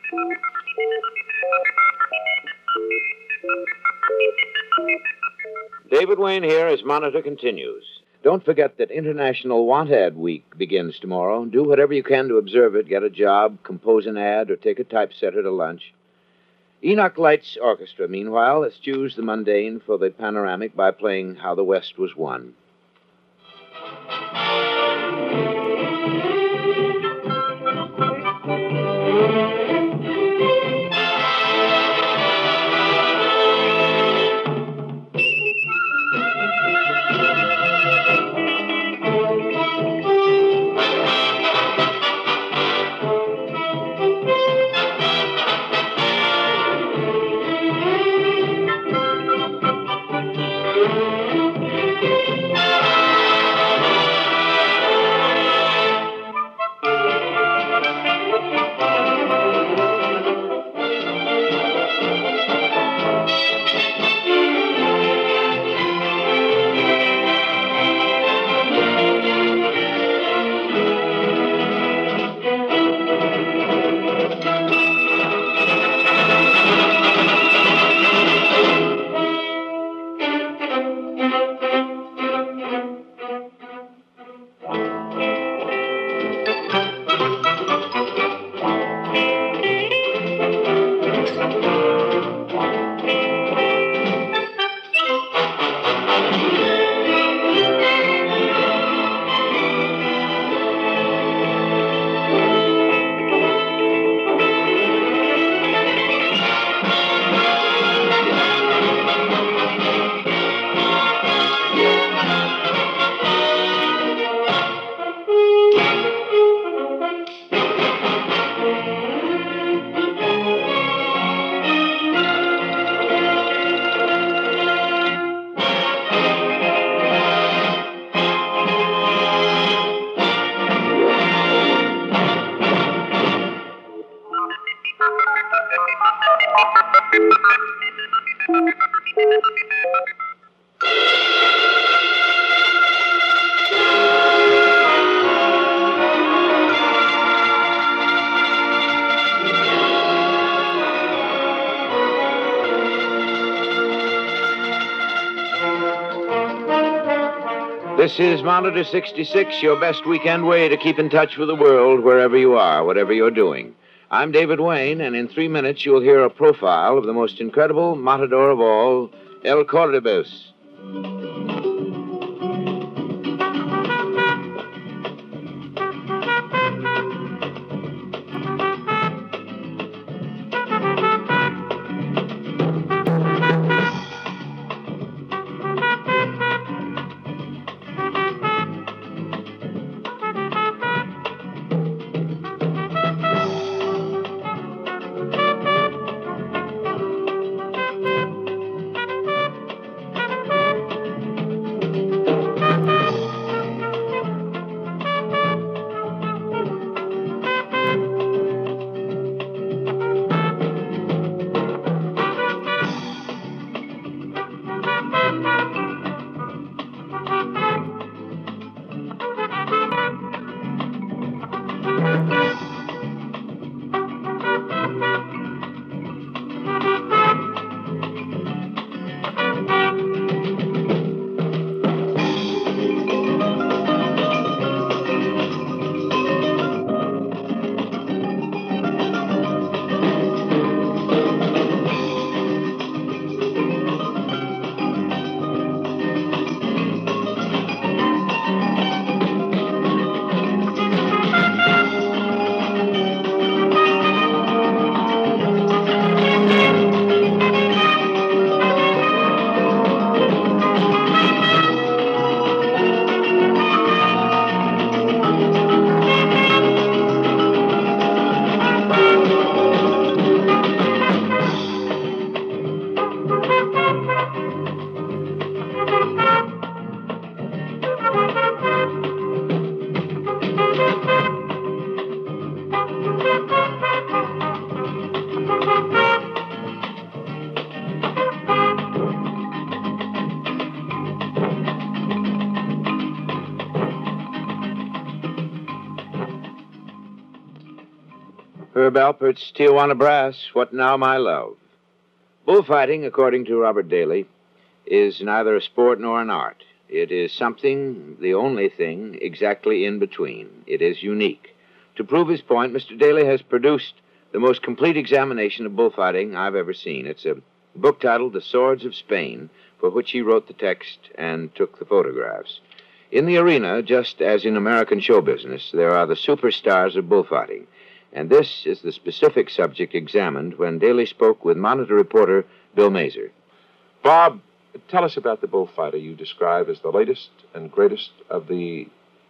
David Wayne here as Monitor continues. Don't forget that International Want Ad Week begins tomorrow. Do whatever you can to observe it. Get a job, compose an ad, or take a typesetter to lunch. Enoch Light's orchestra, meanwhile, eschews the mundane for the panoramic by playing How the West Was Won. This is Monitor 66, your best weekend way to keep in touch with the world wherever you are, whatever you're doing. I'm David Wayne, and in 3 minutes you'll hear a profile of the most incredible matador of all, El Cordobés. Herb Alpert's Tijuana Brass, What Now, My Love? Bullfighting, according to Robert Daly, is neither a sport nor an art. It is something, the only thing, exactly in between. It is unique. To prove his point, Mr. Daly has produced the most complete examination of bullfighting I've ever seen. It's a book titled The Swords of Spain, for which he wrote the text and took the photographs. In the arena, just as in American show business, there are the superstars of bullfighting. And this is the specific subject examined when Daly spoke with Monitor reporter Bill Mazer. Bob, tell us about the bullfighter you describe as the latest and greatest of the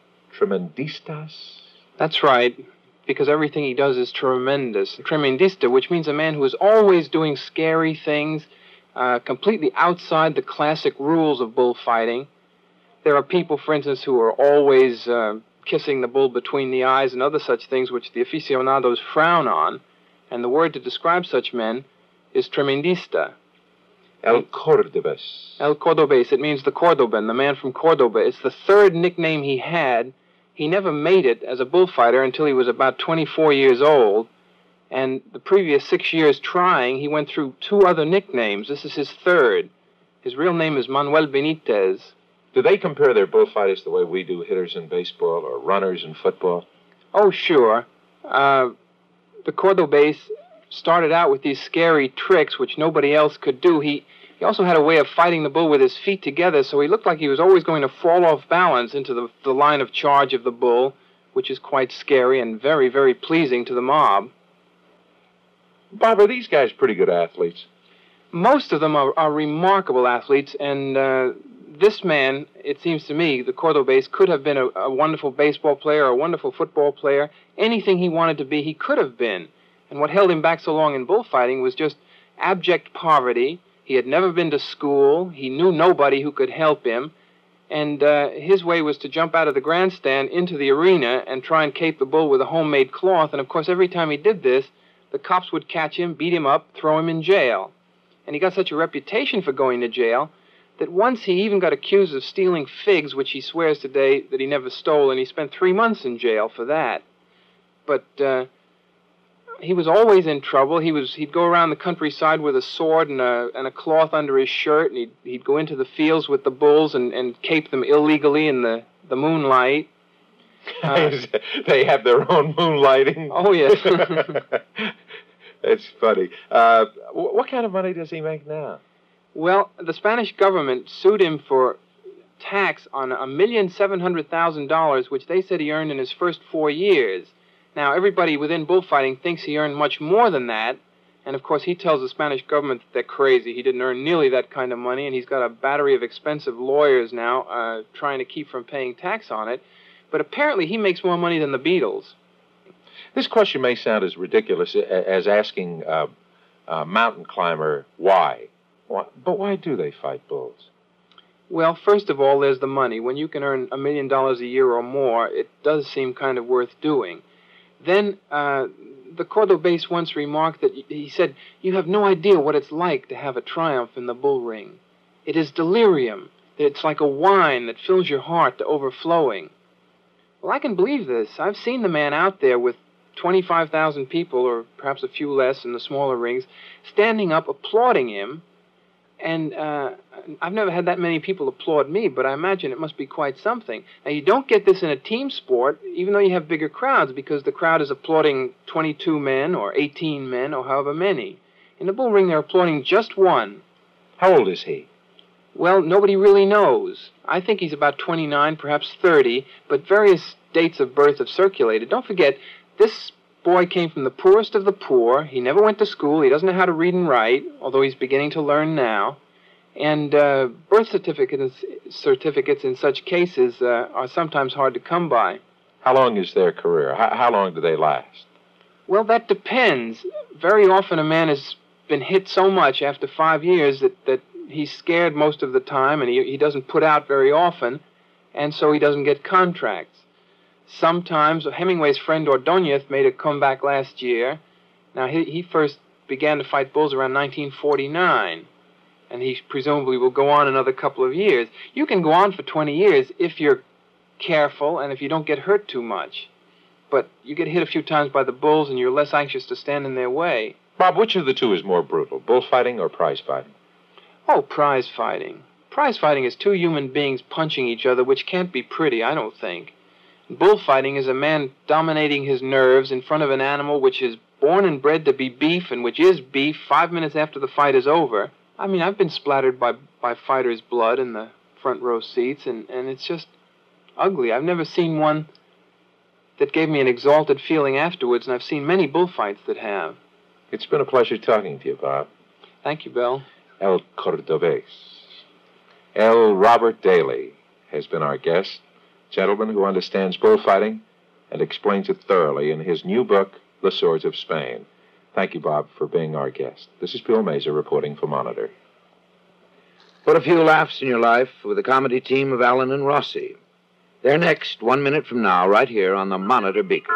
tremendistas. That's right, because everything he does is tremendous. Tremendista, which means a man who is always doing scary things, completely outside the classic rules of bullfighting. There are people, for instance, who are always kissing the bull between the eyes and other such things which the aficionados frown on, and the word to describe such men is tremendista. El Cordobés. El Cordobés. It means the Cordoban, the man from Cordoba. It's the third nickname he had. He never made it as a bullfighter until he was about 24 years old, and the previous 6 years trying, he went through 2 other nicknames. This is his third. His real name is Manuel Benitez. Do they compare their bullfighters the way we do hitters in baseball or runners in football? Oh, sure. The Cordobés started out with these scary tricks which nobody else could do. He also had a way of fighting the bull with his feet together, so he looked like he was always going to fall off balance into the line of charge of the bull, which is quite scary and very, very pleasing to the mob. Bob, are these guys pretty good athletes? Most of them are remarkable athletes, and this man, it seems to me, the Cordobés, could have been a wonderful baseball player, a wonderful football player. Anything he wanted to be, he could have been. And what held him back so long in bullfighting was just abject poverty. He had never been to school. He knew nobody who could help him. And his way was to jump out of the grandstand into the arena and try and cape the bull with a homemade cloth. And, of course, every time he did this, the cops would catch him, beat him up, throw him in jail. And he got such a reputation for going to jail that once he even got accused of stealing figs, which he swears today that he never stole, and he spent 3 months in jail for that. But he was always in trouble. He'd go around the countryside with a sword and a cloth under his shirt, and he'd go into the fields with the bulls and cape them illegally in the moonlight. They have their own moonlighting. Oh, yes. It's funny. What kind of money does he make now? Well, the Spanish government sued him for tax on $1,700,000, which they said he earned in his first 4 years. Now, everybody within bullfighting thinks he earned much more than that, and of course he tells the Spanish government that they're crazy. He didn't earn nearly that kind of money, and he's got a battery of expensive lawyers now trying to keep from paying tax on it. But apparently he makes more money than the Beatles. This question may sound as ridiculous as asking a mountain climber why. But why do they fight bulls? Well, first of all, there's the money. When you can earn $1 million a year or more, it does seem kind of worth doing. Then the Cordobés once remarked that he said, "You have no idea what it's like to have a triumph in the bull ring. It is delirium. It's like a wine that fills your heart to overflowing." Well, I can believe this. I've seen the man out there with 25,000 people, or perhaps a few less in the smaller rings, standing up, applauding him. And I've never had that many people applaud me, but I imagine it must be quite something. Now, you don't get this in a team sport, even though you have bigger crowds, because the crowd is applauding 22 men or 18 men or however many. In the bull ring, they're applauding just one. How old is he? Well, nobody really knows. I think he's about 29, perhaps 30, but various dates of birth have circulated. Don't forget, this boy came from the poorest of the poor. He never went to school. He doesn't know how to read and write, although he's beginning to learn now. And birth certificates in such cases are sometimes hard to come by. How long is their career? How long do they last? Well, that depends. Very often a man has been hit so much after 5 years that he's scared most of the time, and he doesn't put out very often, and so he doesn't get contracts. Sometimes, Hemingway's friend Ordóñez made a comeback last year. Now, he first began to fight bulls around 1949, and he presumably will go on another couple of years. You can go on for 20 years if you're careful and if you don't get hurt too much. but you get hit a few times by the bulls and you're less anxious to stand in their way. Bob, which of the two is more brutal, bullfighting or prize fighting? Oh, prize fighting. Prize fighting is two human beings punching each other, which can't be pretty, I don't think. Bullfighting is a man dominating his nerves in front of an animal which is born and bred to be beef and which is beef 5 minutes after the fight is over. I mean, I've been splattered by fighters' blood in the front row seats, and it's just ugly. I've never seen one that gave me an exalted feeling afterwards, and I've seen many bullfights that have. It's been a pleasure talking to you, Bob. Thank you, Bill. El Cordobés. L. Robert Daly has been our guest, gentleman who understands bullfighting and explains it thoroughly in his new book, The Swords of Spain. Thank you, Bob, for being our guest. This is Bill Mazer reporting for Monitor. Put a few laughs in your life with the comedy team of Allen and Rossi. They're next, 1 minute from now, right here on the Monitor Beacon.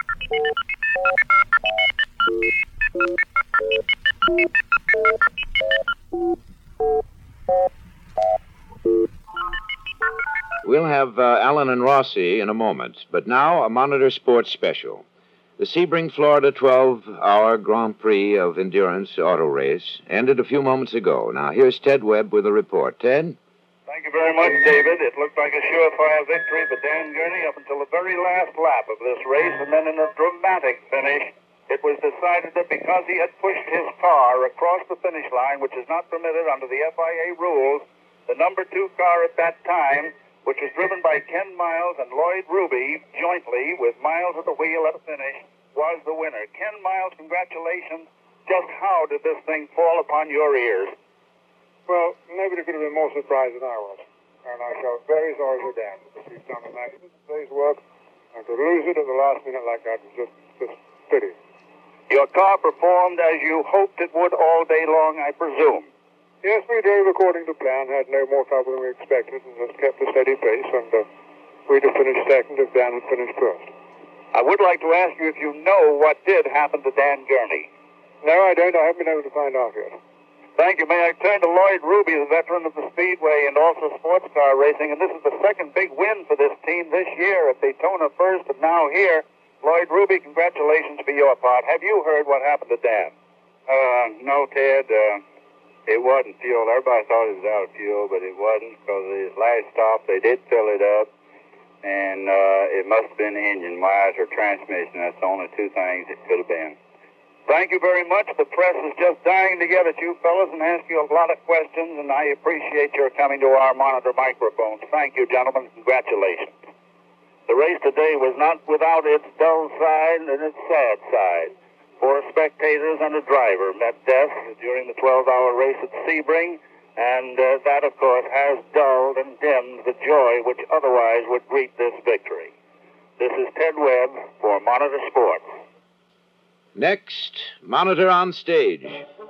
We'll have Allen and Rossi in a moment, but now a Monitor Sports Special. The Sebring, Florida 12-hour Grand Prix of Endurance auto race ended a few moments ago. Now, here's Ted Webb with a report. Ted? Thank you very much, David. It looked like a surefire victory for Dan Gurney up until the very last lap of this race, and then in a dramatic finish, it was decided that because he had pushed his car across the finish line, which is not permitted under the FIA rules, the number 2 car at that time, which was driven by Ken Miles and Lloyd Ruby jointly with Miles at the wheel at the finish, was the winner. Ken Miles, congratulations. Just how did this thing fall upon your ears? Well, nobody could have been more surprised than I was. And I felt very sorry for Dan, because he's done a nice day's work, and to lose it at the last minute like that was just pity. Your car performed as you hoped it would all day long, I presume. Yes, we drove according to plan, had no more trouble than we expected, and just kept a steady pace, and we'd have finished second if Dan had finished first. I would like to ask you if you know what did happen to Dan Gurney. No, I don't. I haven't been able to find out yet. Thank you. May I turn to Lloyd Ruby, the veteran of the Speedway and also sports car racing, and this is the second big win for this team this year at Daytona first and now here. Lloyd Ruby, congratulations for your part. Have you heard what happened to Dan? No, Ted. It wasn't fuel. Everybody thought it was out of fuel, but it wasn't, because his last stop, they did fill it up, and it must have been engine wires or transmission. That's the only two things it could have been. Thank you very much. The press is just dying to get at you fellas and ask you a lot of questions, and I appreciate your coming to our Monitor microphones. Thank you, gentlemen. Congratulations. The race today was not without its dull side and its sad side. 4 spectators and a driver met death during the 12-hour race at Sebring, and that, of course, has dulled and dimmed the joy which otherwise would greet this victory. This is Ted Webb for Monitor Sports. Next, Monitor on stage.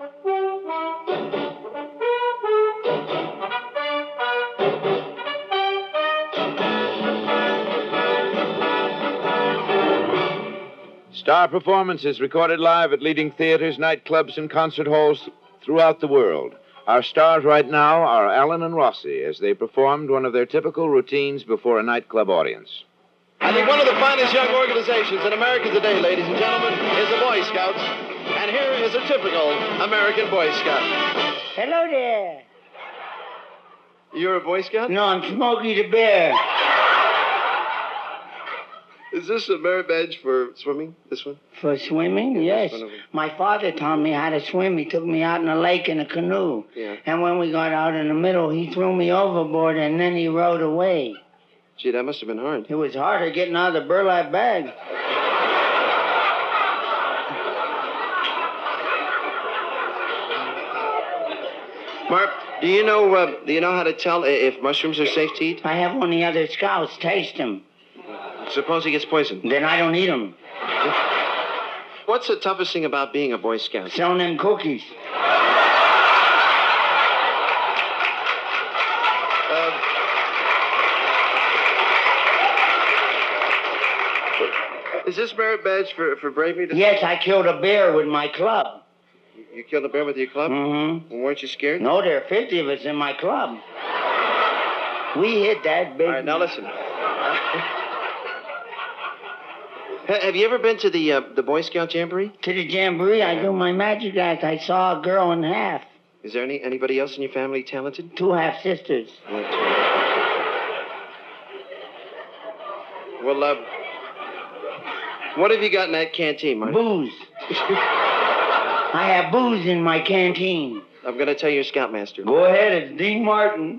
Star performances recorded live at leading theaters, nightclubs, and concert halls throughout the world. Our stars right now are Allen and Rossi as they performed one of their typical routines before a nightclub audience. I think one of the finest young organizations in America today, ladies and gentlemen, is the Boy Scouts. And here is a typical American Boy Scout. Hello there. You're a Boy Scout? No, I'm Smokey the Bear. Is this a merit badge for swimming, this one? For swimming? Yes. My father taught me how to swim. He took me out in the lake in a canoe. Yeah. And when we got out in the middle, he threw me overboard, and then he rowed away. Gee, that must have been hard. It was harder getting out of the burlap bag. Mark, do you know how to tell if mushrooms are safe to eat? I have one of the other scouts taste them. Suppose he gets poisoned. Then I don't eat them. What's the toughest thing about being a Boy Scout? Selling them cookies. Is this merit badge for bravery? Yes, I killed a bear with my club. You killed a bear with your club? Mm-hmm. And weren't you scared? No, there are 50 of us in my club. We hit that big... All right, now listen. Have you ever been to the Boy Scout Jamboree? To the jamboree, I do my magic act. I saw a girl in half. Is there anybody else in your family talented? 2 half-sisters. Well, what have you got in that canteen, Marty? Booze. I have booze in my canteen. I'm going to tell your scoutmaster. Go ahead, it's Dean Martin.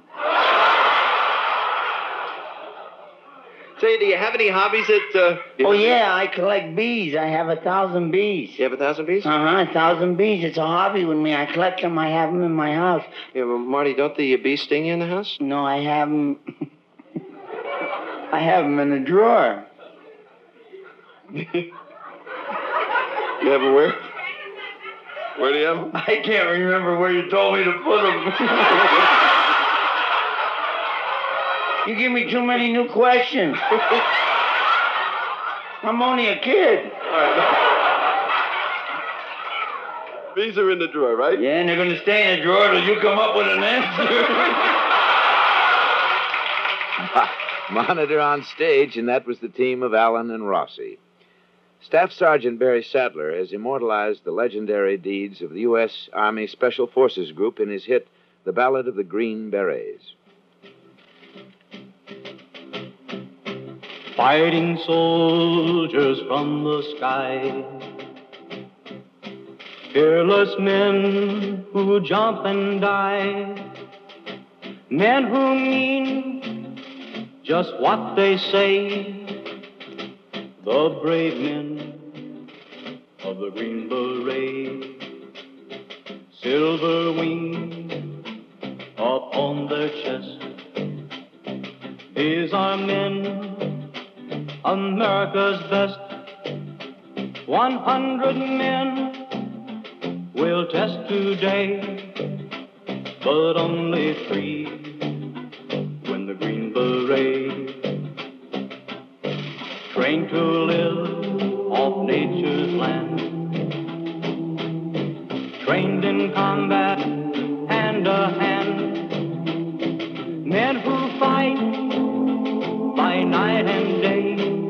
Say, do you have any hobbies that... Oh, yeah, I collect bees. I have 1,000 bees. You have 1,000 bees? Uh-huh, 1,000 bees. It's a hobby with me. I collect them. I have them in my house. Yeah, well, Marty, don't the bees sting you in the house? No, I have them... I have them in a drawer. You have them where? Where do you have them? I can't remember where you told me to put them. You give me too many new questions. I'm only a kid. All right. Bees are in the drawer, right? Yeah, and they're going to stay in the drawer till you come up with an answer. Monitor on stage, and that was the team of Allen and Rossi. Staff Sergeant Barry Sadler has immortalized the legendary deeds of the U.S. Army Special Forces Group in his hit, The Ballad of the Green Berets. Fighting soldiers from the sky, fearless men who jump and die, men who mean just what they say, the brave men of the Green Beret, silver wings upon their chest. These are men, America's best. 100 men will test today, but only 3 win the Green Beret. Trained to live off nature's land, trained in combat hand to hand, men who fight by night and day.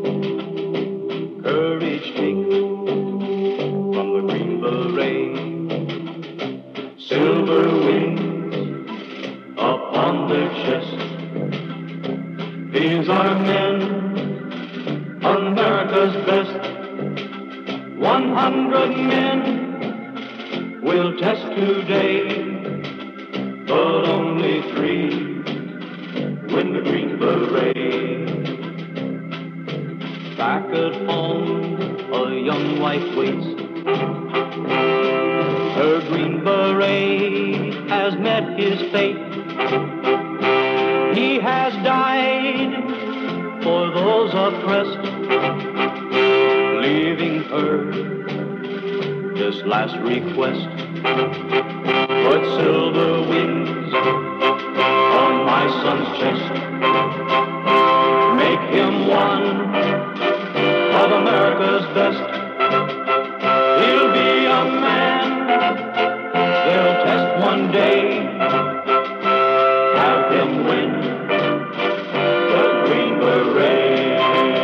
Courage take from the Green Beret, silver wings upon their chest. These are men, America's best. 100 men will test today, but only 3 win the Green Beret. Back at home, a young wife waits. Her Green Beret has met his fate. He has died for those oppressed, leaving her this last request. Put silver wings on my son's chest. Make him one of America's best. He'll be a man they'll test one day. Have him win the Green Beret.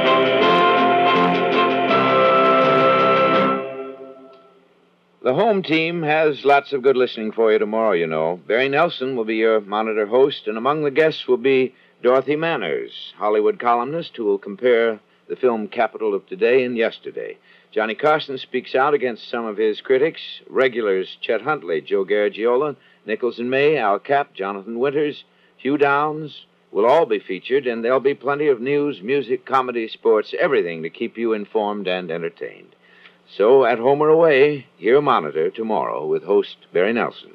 The home team has lots of good listening for you tomorrow, you know. Barry Nelson will be your monitor host, and among the guests will be Dorothy Manners, Hollywood columnist who will compare the film capital of today and yesterday. Johnny Carson speaks out against some of his critics. Regulars Chet Huntley, Joe Garagiola, Nichols and May, Al Capp, Jonathan Winters, Hugh Downs will all be featured, and there'll be plenty of news, music, comedy, sports, everything to keep you informed and entertained. So, at home or away, hear Monitor tomorrow with host Barry Nelson.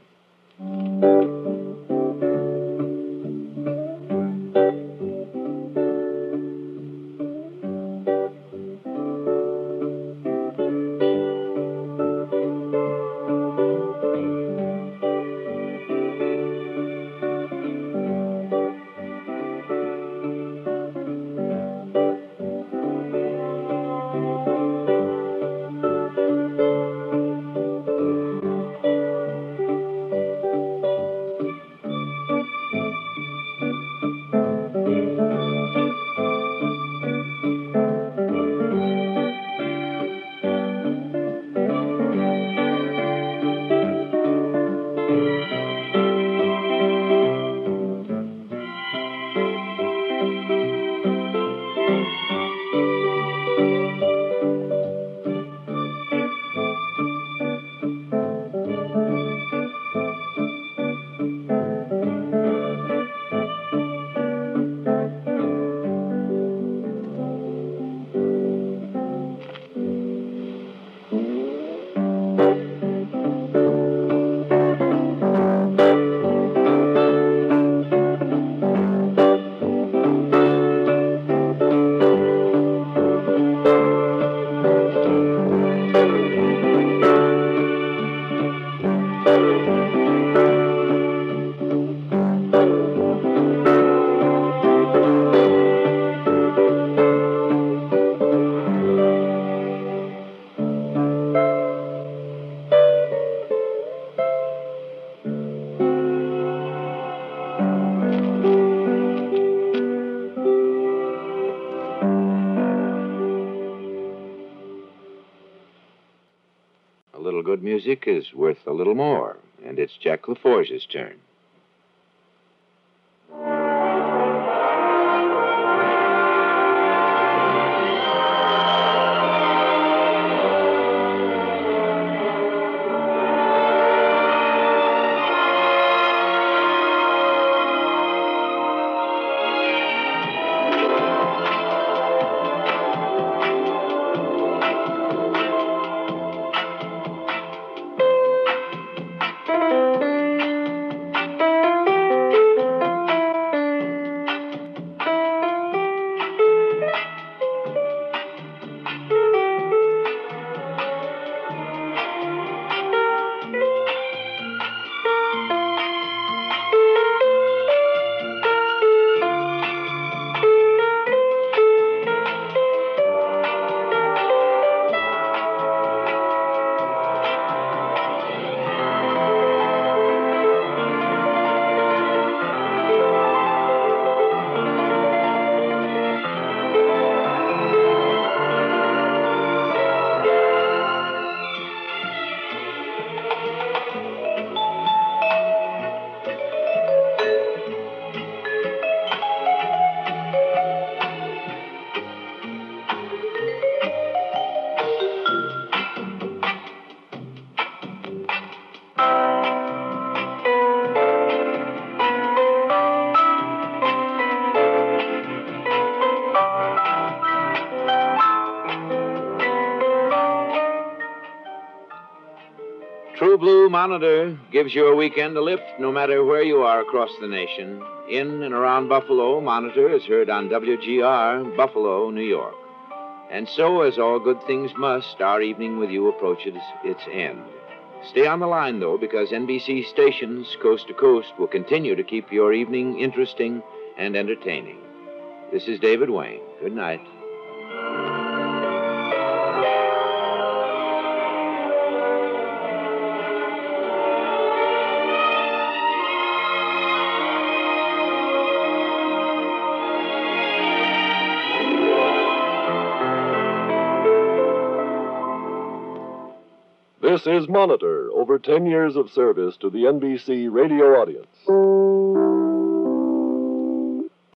A little good music is worth a little more, and it's Jack LaForge's turn. True Blue Monitor gives you a weekend a lift no matter where you are across the nation. In and around Buffalo, Monitor is heard on WGR, Buffalo, New York. And so, as all good things must, our evening with you approaches its end. Stay on the line, though, because NBC stations coast to coast will continue to keep your evening interesting and entertaining. This is David Wayne. Good night. This is Monitor, over 10 years of service to the NBC radio audience.